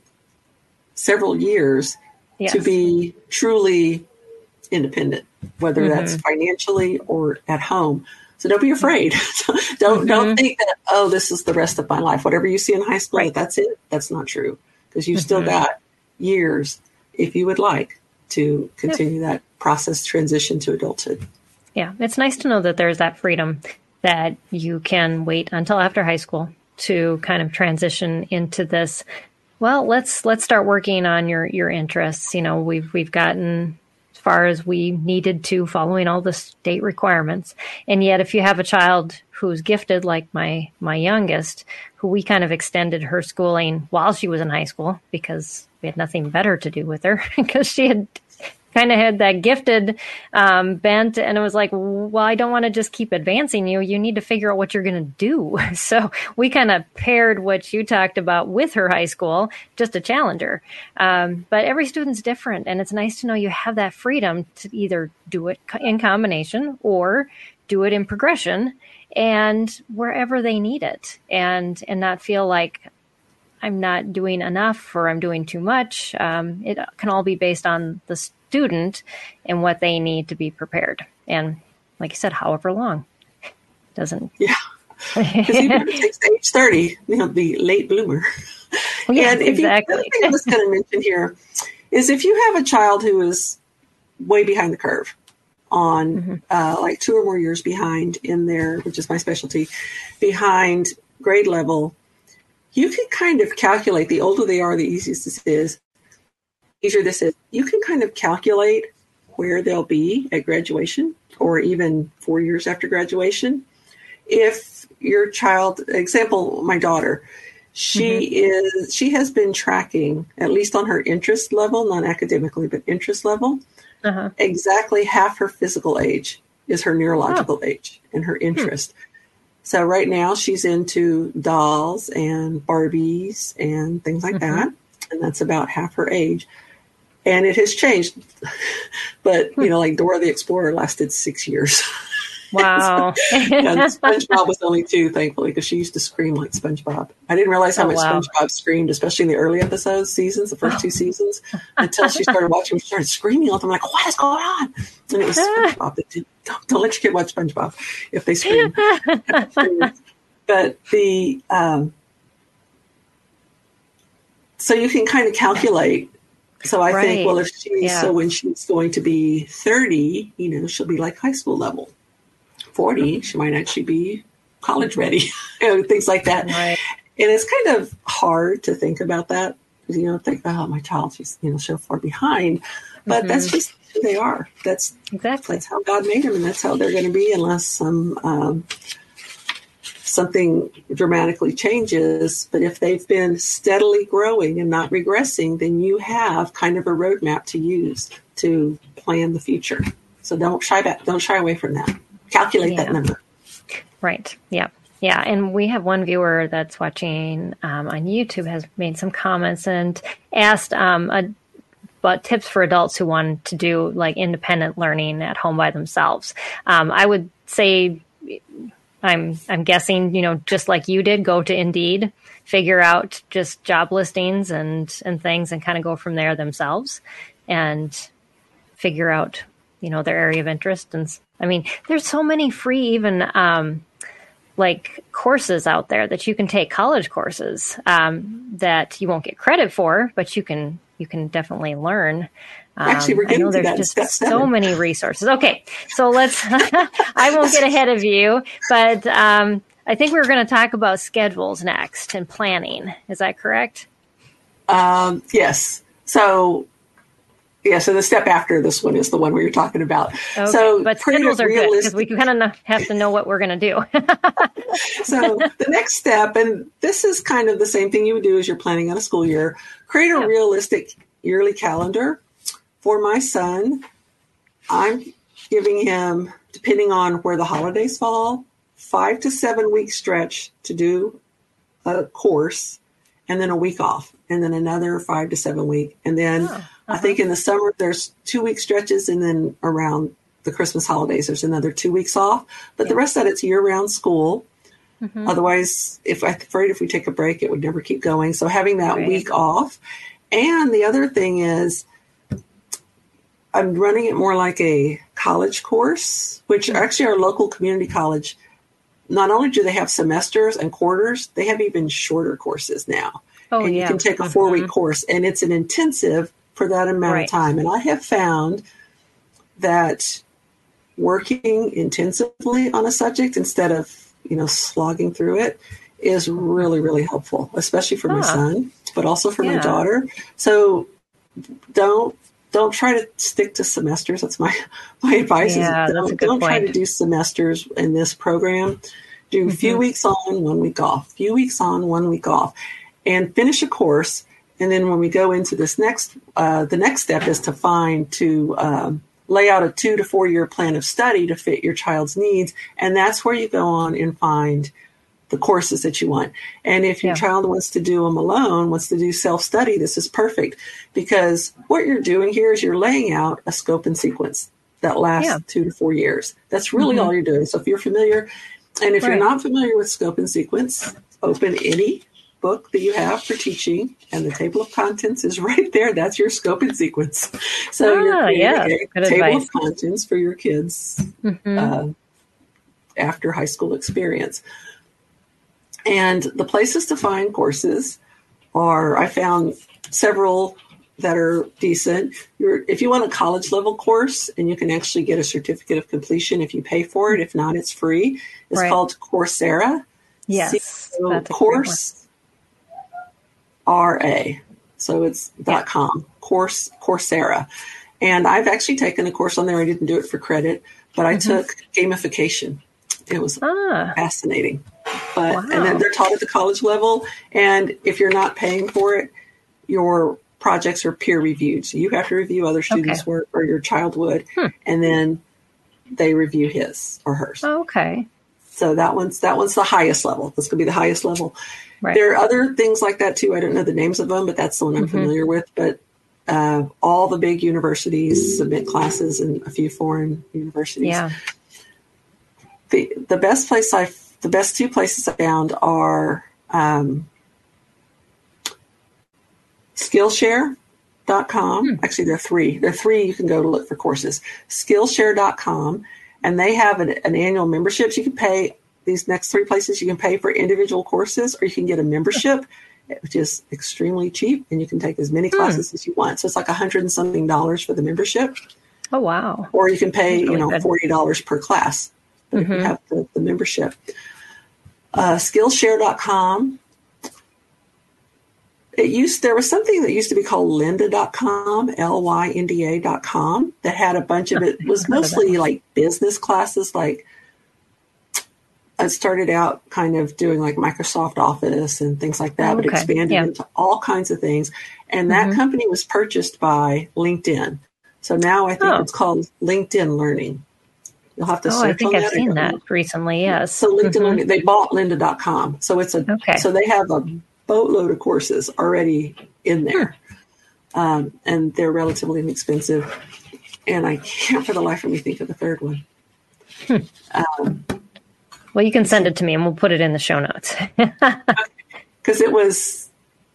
D: several years to be truly independent, whether that's financially or at home. So don't be afraid. Don't think that, this is the rest of my life. Whatever you see in high school, that's it. That's not true, because you've still got years, if you would like, to continue that process transition to adulthood.
C: Yeah, it's nice to know that there's that freedom, that you can wait until after high school to kind of transition into this. Well, let's start working on your interests. We've gotten as far as we needed to, following all the state requirements. And yet, if you have a child who's gifted, like my youngest, who we kind of extended her schooling while she was in high school, because we had nothing better to do with her, because she had kind of had that gifted bent. And it was like, well, I don't want to just keep advancing you. You need to figure out what you're going to do. So we kind of paired what you talked about with her high school, just to challenge her. But every student's different. And it's nice to know you have that freedom to either do it in combination or do it in progression, and wherever they need it, and not feel like I'm not doing enough or I'm doing too much. It can all be based on the student and what they need to be prepared. And like you said, however long. Doesn't.
D: Yeah. Because even if it takes age 30, the late bloomer.
C: Yeah,
D: and
C: exactly.
D: The other thing I was going to mention here is, if you have a child who is way behind the curve on like 2 or more years behind in their, which is my specialty, behind grade level, you can kind of calculate, the older they are, the easier this is. You can kind of calculate where they'll be at graduation, or even 4 years after graduation. If your child, example, my daughter, she has been tracking, at least on her interest level, not academically, but interest level, exactly half her physical age is her neurological age and her interest. So right now she's into dolls and Barbies and things like that. And that's about half her age. And it has changed. But, like Dora the Explorer lasted 6 years.
C: Wow.
D: And SpongeBob was only 2, thankfully, because she used to scream like SpongeBob. I didn't realize how much SpongeBob screamed, especially in the early seasons, the first 2 seasons, until she started watching. She started screaming all the time, like, what is going on? And it was SpongeBob. Don't let your kid watch SpongeBob if they scream. But so you can kind of calculate. So I think, well, so when she's going to be 30, she'll be like high school level. 40, she might actually be college ready, things like that.
C: Right.
D: And it's kind of hard to think about that. Think, oh, my child, she's, so far behind. But that's just who they are. That's how God made them, and that's how they're going to be unless something dramatically changes. But if they've been steadily growing and not regressing, then you have kind of a roadmap to use to plan the future. So don't shy away from that. Calculate that number.
C: Right. Yeah. Yeah. And we have one viewer that's watching on YouTube has made some comments and asked about tips for adults who want to do like independent learning at home by themselves. I would say, I'm guessing, just like you did, go to Indeed, figure out just job listings and things and kind of go from there themselves and figure out, their area of interest. And I mean, there's so many free, even, like courses out there that you can take, college courses, that you won't get credit for, but you can definitely learn.
D: Actually, we're getting to that.
C: There's just so many resources. Okay, so let's, I won't get ahead of you, but I think we're going to talk about schedules next and planning. Is that correct?
D: Yes. So the step after this one is the one we were talking about.
C: Okay,
D: so,
C: but schedules are good because we kind of have to know what we're going to do.
D: So the next step, and this is kind of the same thing you would do as you're planning on a school year, create a realistic yearly calendar. For my son, I'm giving him, depending on where the holidays fall, 5 to 7 week stretch to do a course, and then a week off, and then another 5 to 7 week. And then I think in the summer, there's 2 week stretches, and then around the Christmas holidays, there's another 2 weeks off. But the rest of that, it's year-round school. Mm-hmm. Otherwise, if we take a break, it would never keep going. So having that week off. And the other thing is, I'm running it more like a college course, which actually our local community college, not only do they have semesters and quarters, they have even shorter courses now. Oh, and you can take a 4-week course, and it's an intensive for that amount of time. And I have found that working intensively on a subject instead of, slogging through it is really, really helpful, especially for my son, but also for my daughter. So don't try to stick to semesters. That's my advice. Don't try to do semesters in this program. Do a few weeks on, 1 week off, few weeks on, 1 week off, and finish a course. And then when we go into this the next step is to lay out a 2 to 4 year plan of study to fit your child's needs. And that's where you go on and find the courses that you want. And if your child wants to do them alone, wants to do self-study, this is perfect, because what you're doing here is you're laying out a scope and sequence that lasts 2 to 4 years. That's really all you're doing. So if you're familiar, and if you're not familiar with scope and sequence, open any book that you have for teaching, and the table of contents is right there. That's your scope and sequence. So you're creating a table of contents for your kids after high school experience. And the places to find courses are, I found several that are decent. If you want a college level course, and you can actually get a certificate of completion if you pay for it. If not, it's free. It's called Coursera.
C: Yes.
D: Course RA. So it's .com. Coursera. And I've actually taken a course on there. I didn't do it for credit, but I took gamification. It was fascinating. And then they're taught at the college level. And if you're not paying for it, your projects are peer reviewed. So you have to review other students' work, or your child would, and then they review his or hers.
C: Okay.
D: So that one's the highest level. That's going to be the highest level.
C: Right.
D: There are other things like that too. I don't know the names of them, but that's the one I'm familiar with. But all the big universities submit classes, and a few foreign universities. Yeah. The best two places I found are Skillshare.com. Actually, there are three. There are three you can go to look for courses. Skillshare.com, and they have an annual membership. So you can pay these next three places. You can pay for individual courses, or you can get a membership, which is extremely cheap, and you can take as many classes as you want. So it's like $100 and something for the membership.
C: Oh wow!
D: Or you can pay $40 per class if you have the membership. Skillshare.com. There was something that used to be called lynda.com, lynda.com, that had a bunch of it. It was mostly like business classes. Like I started out kind of doing like Microsoft Office and things like that, but expanded into all kinds of things. And that company was purchased by LinkedIn. So now I think it's called LinkedIn Learning. You'll have to search on that.
C: I think I've seen that recently, yes.
D: So LinkedIn Learning, they bought lynda.com. So so they have a boatload of courses already in there. And they're relatively inexpensive. And I can't for the life of me think of the third one.
C: Well, you can send it to me and we'll put it in the show notes.
D: Because it was,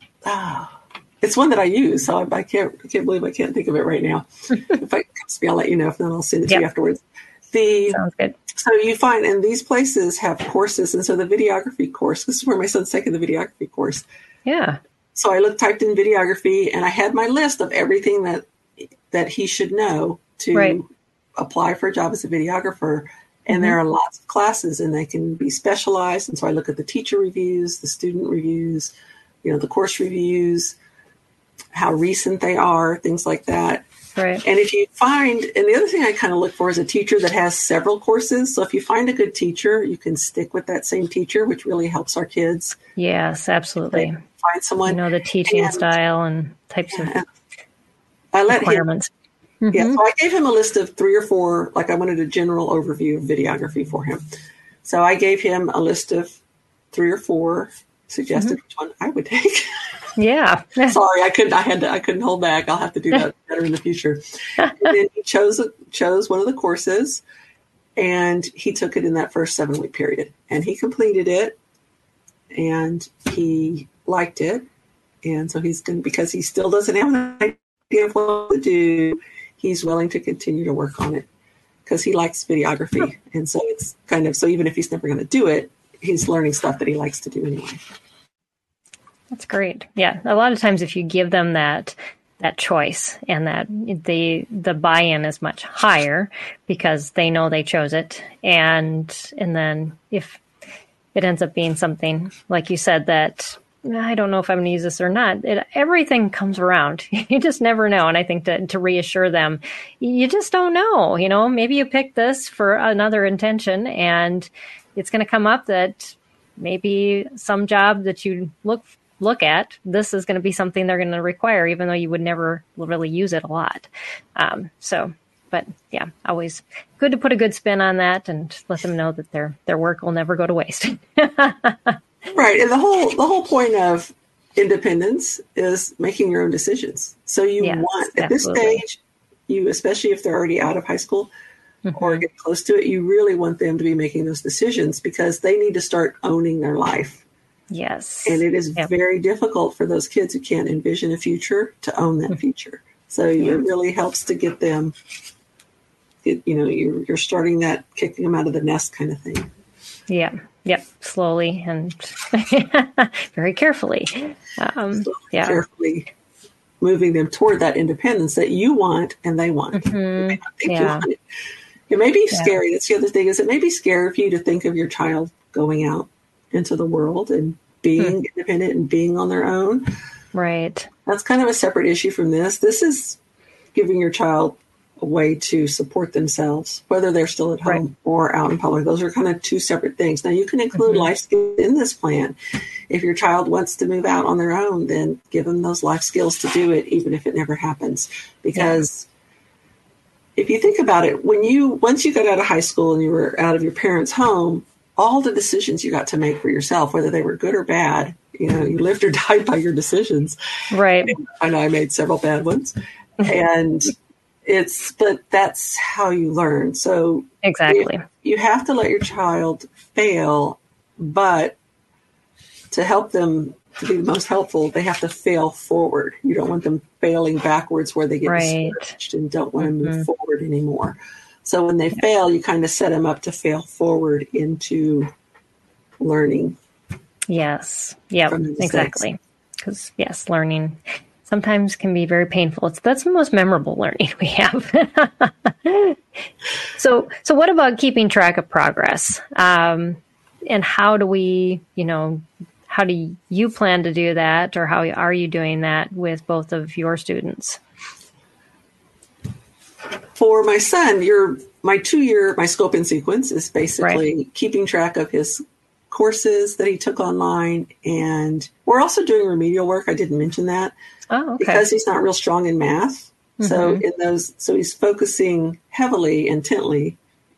D: it's one that I use. So I can't believe I can't think of it right now. If it comes to me, I'll let you know. If not, I'll send it to you afterwards.
C: Sounds good.
D: So you find, and these places have courses. And so the videography course, this is where my son's taking the videography course.
C: Yeah.
D: So I typed in videography and I had my list of everything that he should know to apply for a job as a videographer. And there are lots of classes and they can be specialized. And so I look at the teacher reviews, the student reviews, the course reviews, how recent they are, things like that.
C: Right.
D: And if you find, and the other thing I kind of look for is a teacher that has several courses. So if you find a good teacher, you can stick with that same teacher, which really helps our kids.
C: Yes, absolutely.
D: Find someone.
C: The teaching style and types of requirements.
D: Yeah, so I gave him a list of 3 or 4, like I wanted a general overview of videography for him. So I gave him a list of 3 or 4, suggested which one I would take.
C: Yeah.
D: Sorry, I couldn't hold back. I'll have to do that better in the future. And then he chose one of the courses and he took it in that first 7-week period and he completed it and he liked it. And so because he still doesn't have an idea of what to do, he's willing to continue to work on it because he likes videography. And so it's so even if he's never going to do it, he's learning stuff that he likes to do anyway.
C: That's great. Yeah. A lot of times if you give them that choice and that the buy-in is much higher because they know they chose it. And then if it ends up being something, like you said, that I don't know if I'm going to use this or not. Everything comes around. You just never know. And I think to reassure them, you just don't know. Maybe you picked this for another intention and it's going to come up that maybe some job that you look at, this is going to be something they're going to require, even though you would never really use it a lot. But yeah, always good to put a good spin on that and let them know that their work will never go to waste.
D: Right. And the whole point of independence is making your own decisions. So you want, at this stage, especially if they're already out of high school or get close to it, you really want them to be making those decisions because they need to start owning their life.
C: Yes.
D: And it is very difficult for those kids who can't envision a future to own that future. So it really helps to get them, you're starting that kicking them out of the nest kind of thing.
C: Yeah. Yep. Slowly and very carefully.
D: Carefully moving them toward that independence that you want and they want. You may not think you want it. It may be scary. That's the other thing is it may be scary for you to think of your child going out into the world and being independent and being on their own.
C: Right.
D: That's kind of a separate issue from this. This is giving your child a way to support themselves, whether they're still at home or out in public. Those are kind of 2 separate things. Now, you can include life skills in this plan. If your child wants to move out on their own, then give them those life skills to do it, even if it never happens. Because if you think about it, once you got out of high school and you were out of your parents' home, all the decisions you got to make for yourself, whether they were good or bad, you lived or died by your decisions.
C: Right.
D: I know I made several bad ones. And but that's how you learn. So
C: exactly,
D: you have to let your child fail, but to help them to be the most helpful, they have to fail forward. You don't want them failing backwards where they get discouraged and don't want to move forward anymore. So when they fail, you kind of set them up to fail forward into learning.
C: Yes. Yeah, exactly. Because learning sometimes can be very painful. That's the most memorable learning we have. So what about keeping track of progress? and how do we, how do you plan to do that, or how are you doing that with both of your students?
D: For my son, my 2-year, my scope and sequence is basically keeping track of his courses that he took online. And we're also doing remedial work. I didn't mention that because he's not real strong in math. Mm-hmm. So he's focusing heavily, intensely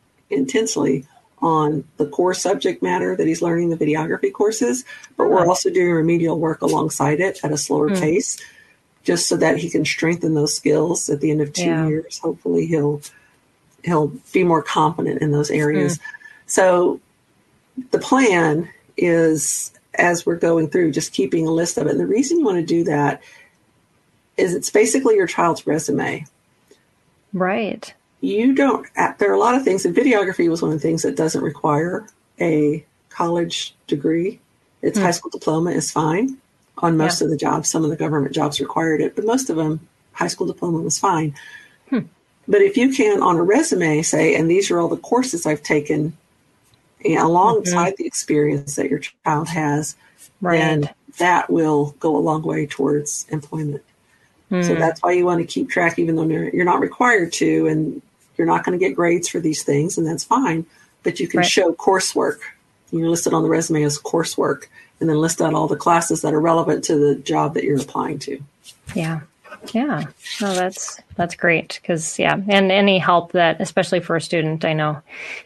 D: on the core subject matter that he's learning, the videography courses, but we're also doing remedial work alongside it at a slower pace, just so that he can strengthen those skills at the end of 2 years. Hopefully he'll be more confident in those areas. So the plan is, as we're going through, just keeping a list of it. And the reason you want to do that is it's basically your child's resume.
C: Right.
D: There are a lot of things, and videography was one of the things that doesn't require a college degree. Its high school diploma is fine on most of the jobs. Some of the government jobs required it, but most of them, high school diploma was fine. But if you can, on a resume, say, and these are all the courses I've taken alongside the experience that your child has, then that will go a long way towards employment. So that's why you want to keep track, even though you're not required to, and you're not going to get grades for these things, and that's fine. But you can show coursework. You list it on the resume as coursework, and then list out all the classes that are relevant to the job that you're applying to.
C: Yeah. No, that's great. Because, and any help that, especially for a student, I know,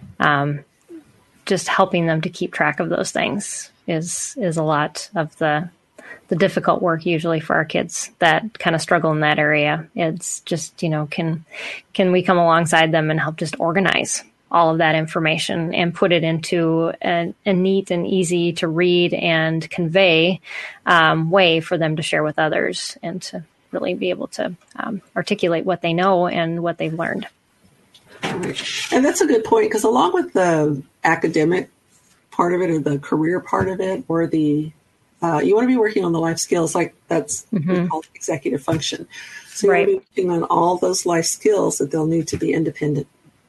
C: just helping them to keep track of those things is a lot of the difficult work usually for our kids that kind of struggle in that area. It's just, can we come alongside them and help just organize all of that information and put it into a neat and easy to read and convey way for them to share with others and to really be able to articulate what they know and what they've learned.
D: Right. And that's a good point, because along with the academic part of it, or the career part of it, or the you want to be working on the life skills, like that's called executive function. So you want to be working on all those life skills that they'll need to be independent.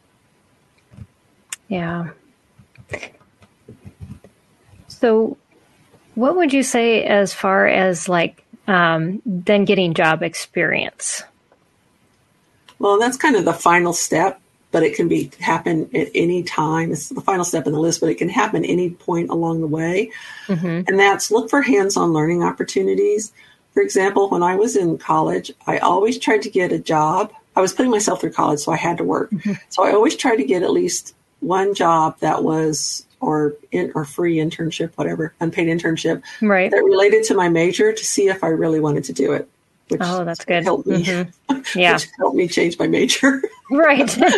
C: Yeah. So what would you say as far as then getting job experience?
D: Well, that's kind of the final step, but it can happen at any time. It's the final step in the list, but it can happen any point along the way. And that's look for hands-on learning opportunities. For example, when I was in college, I always tried to get a job. I was putting myself through college, so I had to work. So I always tried to get at least one job that was or free internship, whatever, unpaid internship, that related to my major, to see if I really wanted to do it. Which
C: that's good.
D: Helped me. Which helped me change my major.
C: Right.
D: So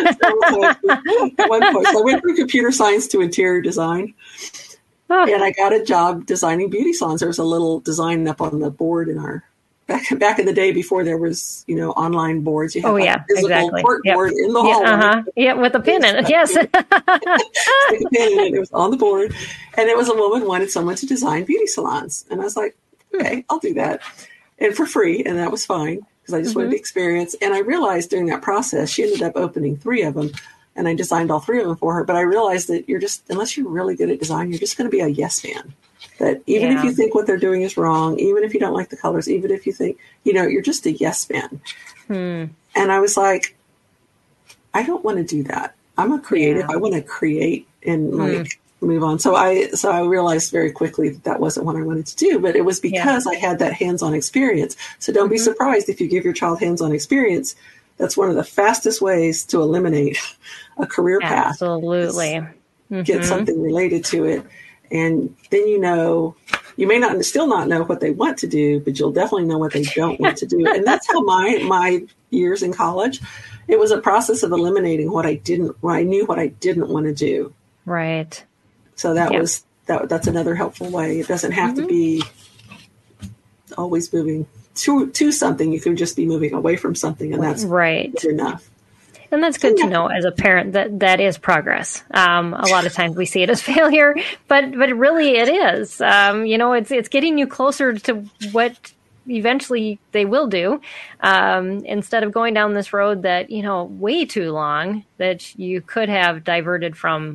D: I went from computer science to interior design. And I got a job designing beauty salons. There was a little design up on the board in our back in the day, before there was, online boards. You had a physical board in the hallway.
C: With a pin in it. Yes.
D: Stick a pin in it. It was on the board, and it was a woman wanted someone to design beauty salons, and I was like, okay, I'll do that, and for free, and that was fine because I just wanted the experience. And I realized during that process, she ended up opening 3 of them. And I designed all 3 of them for her. But I realized that unless you're really good at design, you're just going to be a yes man. That even if you think what they're doing is wrong, even if you don't like the colors, even if you think, you're just a yes man. And I was like, I don't want to do that. I'm a creative. I want to create and move on. So I realized very quickly that wasn't what I wanted to do, but it was because I had that hands-on experience. So don't be surprised if you give your child hands-on experience. That's one of the fastest ways to eliminate a career path.
C: Absolutely.
D: Get something related to it. And then you may still not know what they want to do, but you'll definitely know what they don't want to do. And that's how my years in college, it was a process of eliminating what I knew what I didn't want to do.
C: Right.
D: So that's another helpful way. It doesn't have to be always moving to something. You could just be moving away from something, and that's enough.
C: And that's good to know as a parent that is progress. A lot of times we see it as failure, but really it is. It's getting you closer to what eventually they will do, instead of going down this road that, way too long, that you could have diverted from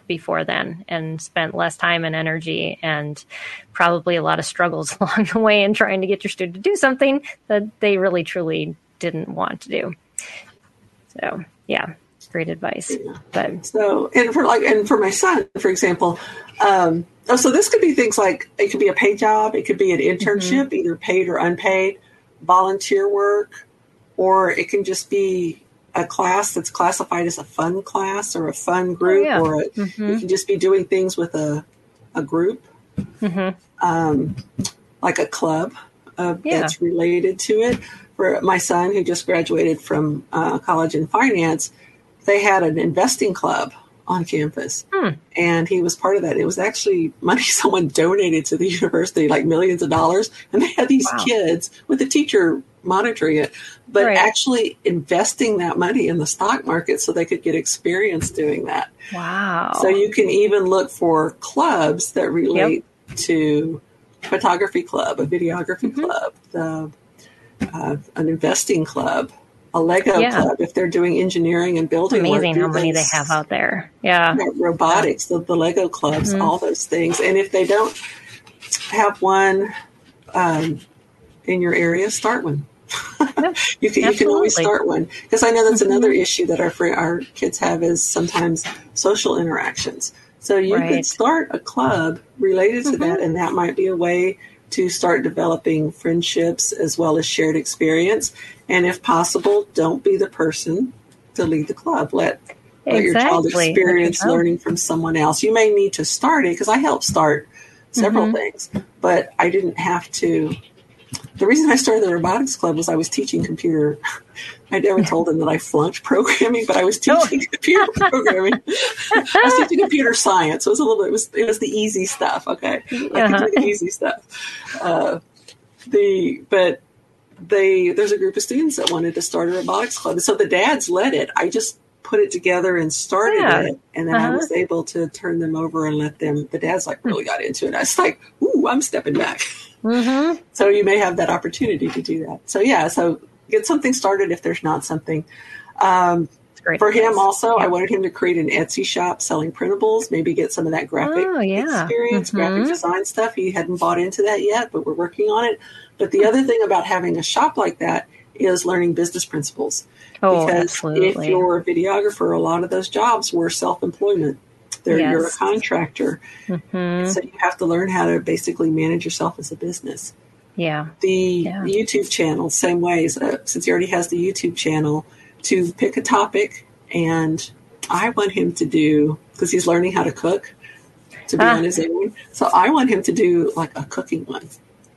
C: before then and spent less time and energy and probably a lot of struggles along the way in trying to get your student to do something that they really truly didn't want to do. So yeah, great advice.
D: Yeah.
C: But
D: so, and for my son, for example, so this could be things like, it could be a paid job, it could be an internship, either paid or unpaid, volunteer work, or it can just be a class that's classified as a fun class or a fun group, or it can just be doing things with a group, like a club that's related to it. For my son, who just graduated from college in finance, they had an investing club on campus, and he was part of that. It was actually money someone donated to the university, like millions of dollars, and they had these kids with a teacher monitoring it, but actually investing that money in the stock market so they could get experience doing that.
C: Wow.
D: So you can even look for clubs that relate to photography club, a videography club, an investing club, a Lego club, if they're doing engineering and building.
C: It's amazing how many they have out there. Yeah.
D: Robotics, the Lego clubs, all those things. And if they don't have one in your area, start one. You can always start one. Because I know that's another issue that our kids have, is sometimes social interactions. So you could start a club related to that, and that might be a way to start developing friendships as well as shared experience. And if possible, don't be the person to lead the club. Let your child experience learning from someone else. You may need to start it, because I helped start several things, but I didn't have to. The reason I started the robotics club was I was teaching computer. I never told them that I flunked programming, but I was teaching computer programming. I was teaching computer science. So it was it was the easy stuff. Okay. I could do the easy stuff. There's a group of students that wanted to start a robotics club. So the dads led it. I just put it together and started it. And then I was able to turn them over and let them, the dads really got into it. I was like, ooh, I'm stepping back. So you may have that opportunity to do that. So so get something started if there's not something. For him also, I wanted him to create an Etsy shop selling printables, maybe get some of that graphic experience, graphic design stuff. He hadn't bought into that yet, but we're working on it. But the other thing about having a shop like that is learning business principles. Because if you're a videographer, a lot of those jobs were self-employment. You're a contractor. So you have to learn how to basically manage yourself as a business. The YouTube channel, same way. Since he already has the YouTube channel, to pick a topic, and I want him to do, because he's learning how to cook, to be on his own. So I want him to do like a cooking one.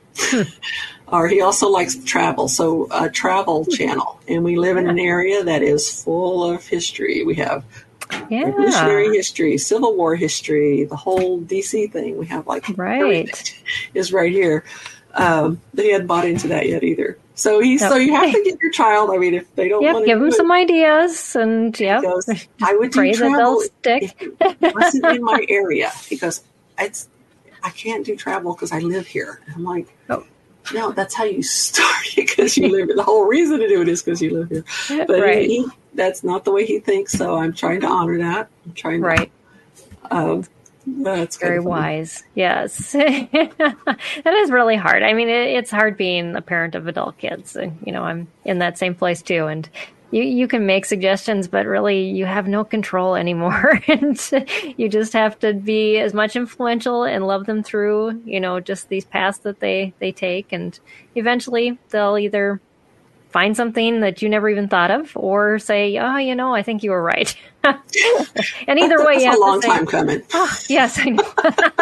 D: Or he also likes to travel, so a travel channel. And we live in an area that is full of history. We have Revolutionary history, Civil War history, the whole DC thing. We have everything is right here. But he hadn't bought into that yet either. So you have to get your child. I mean, if they don't want to
C: give them some ideas, and
D: he goes, I would do travel if it wasn't in my area. He goes, I can't do travel because I live here. And I'm like, no, that's how you start it, because you live here. The whole reason to do it is because you live here. But that's not the way he thinks. So I'm trying to honor that. I'm trying to. That's
C: very wise. Yes. That is really hard. I mean, it's hard being a parent of adult kids. And, I'm in that same place too. And you can make suggestions, but really you have no control anymore. And you just have to be as much influential and love them through, just these paths that they take. And eventually they'll either find something that you never even thought of, or say, I think you were right. And either way,
D: that's a long time coming.
C: Oh, yes, I know.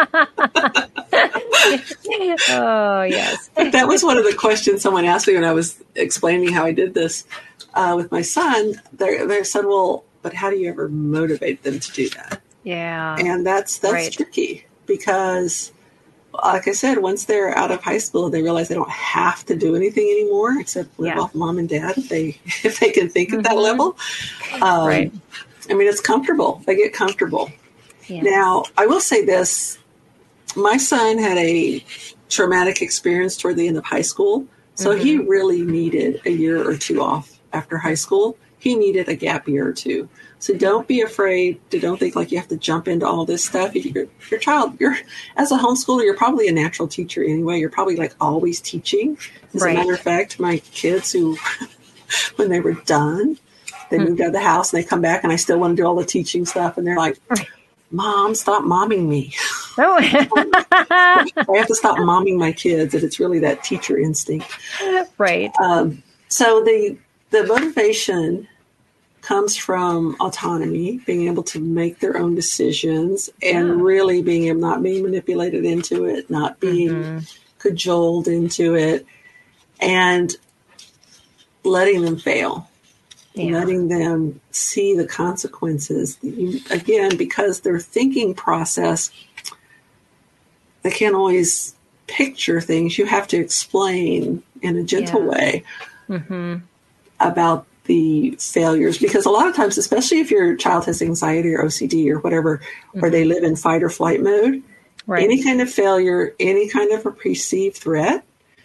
C: Oh, yes.
D: That was one of the questions someone asked me when I was explaining how I did this with my son. They said, well, but how do you ever motivate them to do that?
C: Yeah.
D: And that's tricky, because like I said, once they're out of high school, they realize they don't have to do anything anymore except live off mom and dad if they can think at that level. I mean, it's comfortable. They get comfortable. Yeah. Now, I will say this. My son had a traumatic experience toward the end of high school, so he really needed a year or two off after high school he needed a gap year or two. So don't be afraid don't think like you have to jump into all this stuff. If your child, as a homeschooler, you're probably a natural teacher anyway. You're probably like always teaching. As a matter of fact, my kids who, when they were done, they moved out of the house and they come back and I still want to do all the teaching stuff. And they're like, Mom, stop momming me.
C: Oh.
D: I have to stop momming my kids. And it's really that teacher instinct.
C: Right.
D: So the motivation comes from autonomy, being able to make their own decisions and really not being manipulated into it, not being cajoled into it, and letting them fail, letting them see the consequences. Again, because their thinking process, they can't always picture things. You have to explain in a gentle way about the failures, because a lot of times, especially if your child has anxiety or OCD or whatever, or they live in fight or flight mode, any kind of failure, any kind of a perceived threat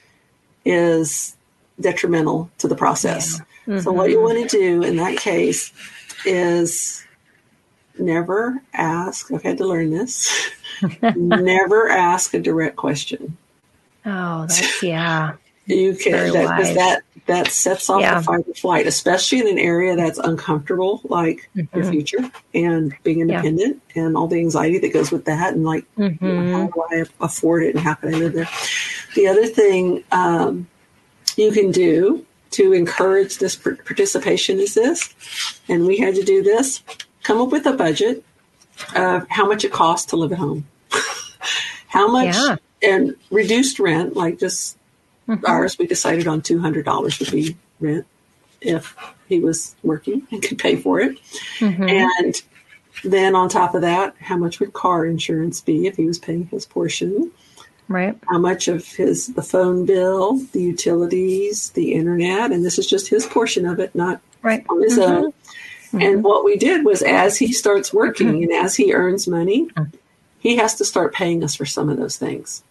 D: is detrimental to the process. So what you want to do in that case is never ask, I've had to learn this, never ask a direct question.
C: Oh, that's,
D: You can, that sets off the fight or flight, especially in an area that's uncomfortable, like your future and being independent and all the anxiety that goes with that. And like, how do I afford it and how can I live there? The other thing you can do to encourage this participation is this, and we had to do this, come up with a budget of how much it costs to live at home. How much, and reduced rent, like just ours, we decided on $200 would be rent if he was working and could pay for it. And then on top of that, how much would car insurance be if he was paying his portion?
C: Right.
D: How much of the phone bill, the utilities, the internet, and this is just his portion of it, not on his own. And what we did was, as he starts working and as he earns money, he has to start paying us for some of those things.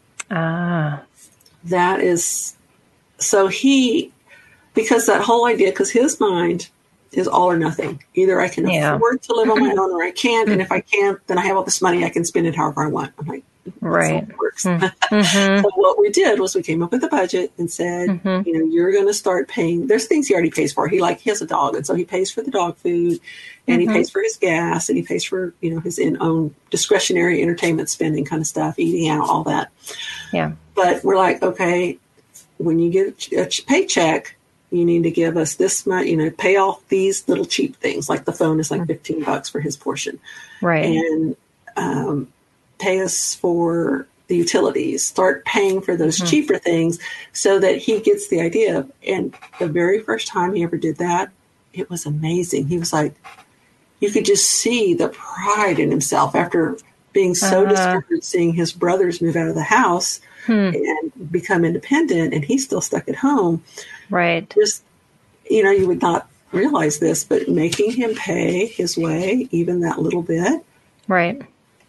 D: That is, so because that whole idea, because his mind is all or nothing. Either I can afford to live on my own or I can't. And if I can't, then I have all this money. I can spend it however I want. I'm like, that's not how it works. So what we did was we came up with a budget and said, you're going to start paying. There's things he already pays for. He has a dog. And so he pays for the dog food and he pays for his gas and he pays for, his own discretionary entertainment spending kind of stuff, eating out, all that. Yeah. But we're like, okay, when you get a paycheck, you need to give us this much, pay off these little cheap things. Like the phone is like $15 for his portion. Right. And pay us for the utilities, start paying for those cheaper things so that he gets the idea. And the very first time he ever did that, it was amazing. He was like, you could just see the pride in himself after being so discouraged seeing his brothers move out of the house and become independent, and he's still stuck at home. Right. Just, you would not realize this, but making him pay his way, even that little bit. Right.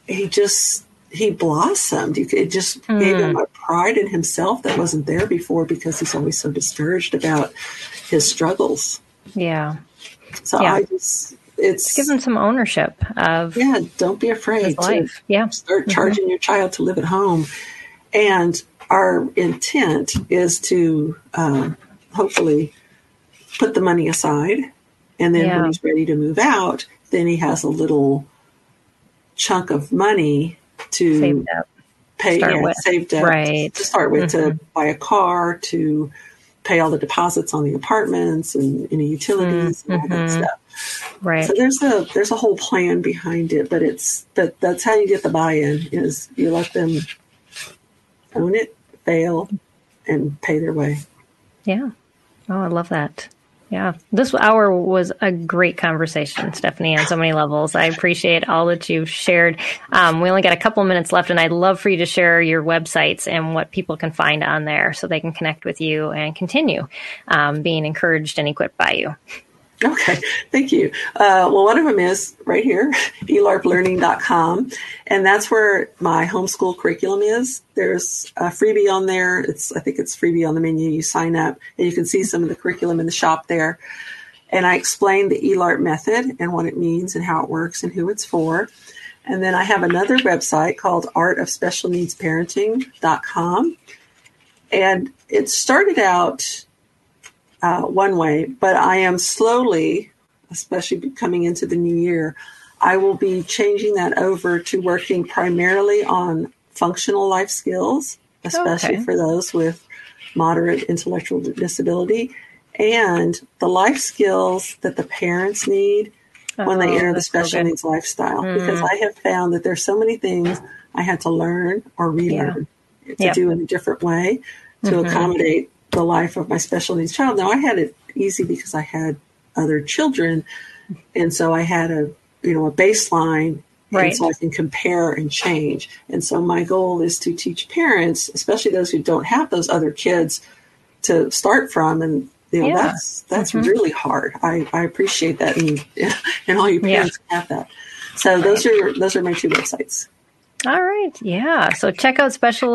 D: He blossomed. It just gave him a pride in himself that wasn't there before because he's always so discouraged about his struggles. Yeah. So it's give him some ownership of don't be afraid to start charging your child to live at home. And our intent is to hopefully put the money aside, and then when he's ready to move out, then he has a little chunk of money to pay, saved up to start with, to buy a car, to pay all the deposits on the apartments and any utilities and all that stuff. Right. So there's a whole plan behind it, but that's how you get the buy-in, is you let them own it, fail, and pay their way. Yeah. Oh, I love that. Yeah. This hour was a great conversation, Stephanie, on so many levels. I appreciate all that you've shared. We only got a couple of minutes left, and I'd love for you to share your websites and what people can find on there so they can connect with you and continue being encouraged and equipped by you. Okay, thank you. Well, one of them is right here, elarplearning.com, and that's where my homeschool curriculum is. There's a freebie on there. I think it's freebie on the menu. You sign up, and you can see some of the curriculum in the shop there. And I explain the ELARP method and what it means and how it works and who it's for. And then I have another website called artofspecialneedsparenting.com. And it started out one way, but I am slowly, especially coming into the new year, I will be changing that over to working primarily on functional life skills, especially for those with moderate intellectual disability, and the life skills that the parents need when they enter the special needs lifestyle. Because I have found that there's so many things I had to learn or relearn to do in a different way to accommodate the life of my special needs child. Now, I had it easy because I had other children, and so I had a baseline, and so I can compare and change. And so my goal is to teach parents, especially those who don't have those other kids to start from, and that's really hard. I appreciate that, and all you parents have that. So those are my two websites.
C: All right. Yeah. So check out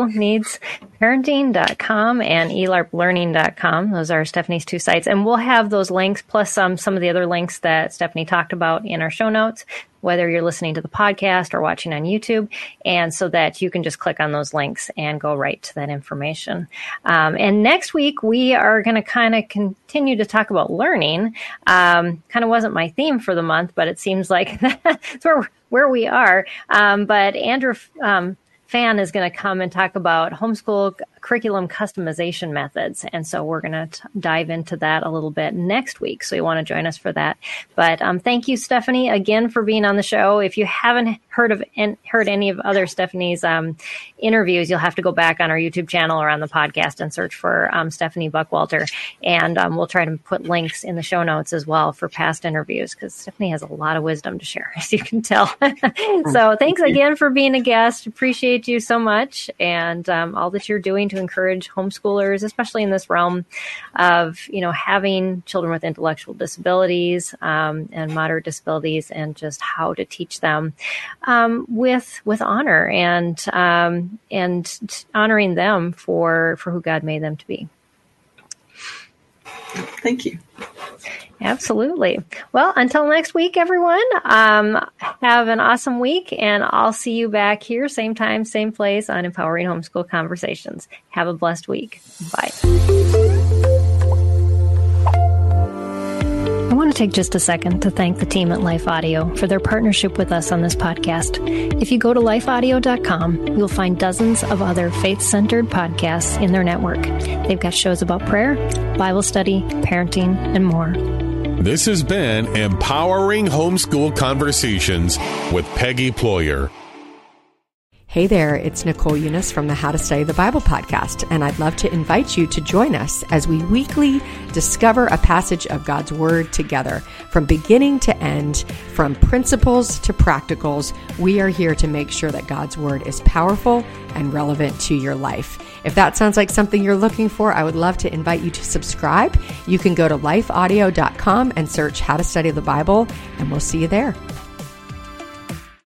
C: specialneedsparenting.com and elarplearning.com. Those are Stephanie's two sites. And we'll have those links plus some of the other links that Stephanie talked about in our show notes, whether you're listening to the podcast or watching on YouTube, and so that you can just click on those links and go right to that information. And next week, we are going to kind of continue to talk about learning. Kind of wasn't my theme for the month, but it seems like that's where we are. But Andrew Fan is going to come and talk about homeschool curriculum customization methods. And so we're going to dive into that a little bit next week. So you want to join us for that. But thank you, Stephanie, again for being on the show. If you haven't heard any of other Stephanie's interviews, you'll have to go back on our YouTube channel or on the podcast and search for Stephanie Buckwalter. And we'll try to put links in the show notes as well for past interviews, because Stephanie has a lot of wisdom to share, as you can tell. So thanks again for being a guest. Appreciate you so much, and all that you're doing to encourage homeschoolers, especially in this realm of, having children with intellectual disabilities and moderate disabilities, and just how to teach them with honor and honoring them for who God made them to be.
D: Thank you.
C: Absolutely. Well, until next week, everyone, have an awesome week, and I'll see you back here, same time, same place on Empowering Homeschool Conversations. Have a blessed week. Bye. I want to take just a second to thank the team at Life Audio for their partnership with us on this podcast. If you go to lifeaudio.com, you'll find dozens of other faith-centered podcasts in their network. They've got shows about prayer, Bible study, parenting, and more.
B: This has been Empowering Homeschool Conversations with Peggy Ployer.
A: Hey there, it's Nicole Eunice from the How to Study the Bible podcast, and I'd love to invite you to join us as we weekly discover a passage of God's Word together. From beginning to end, from principles to practicals, we are here to make sure that God's Word is powerful and relevant to your life. If that sounds like something you're looking for, I would love to invite you to subscribe. You can go to lifeaudio.com and search How to Study the Bible, and we'll see you there.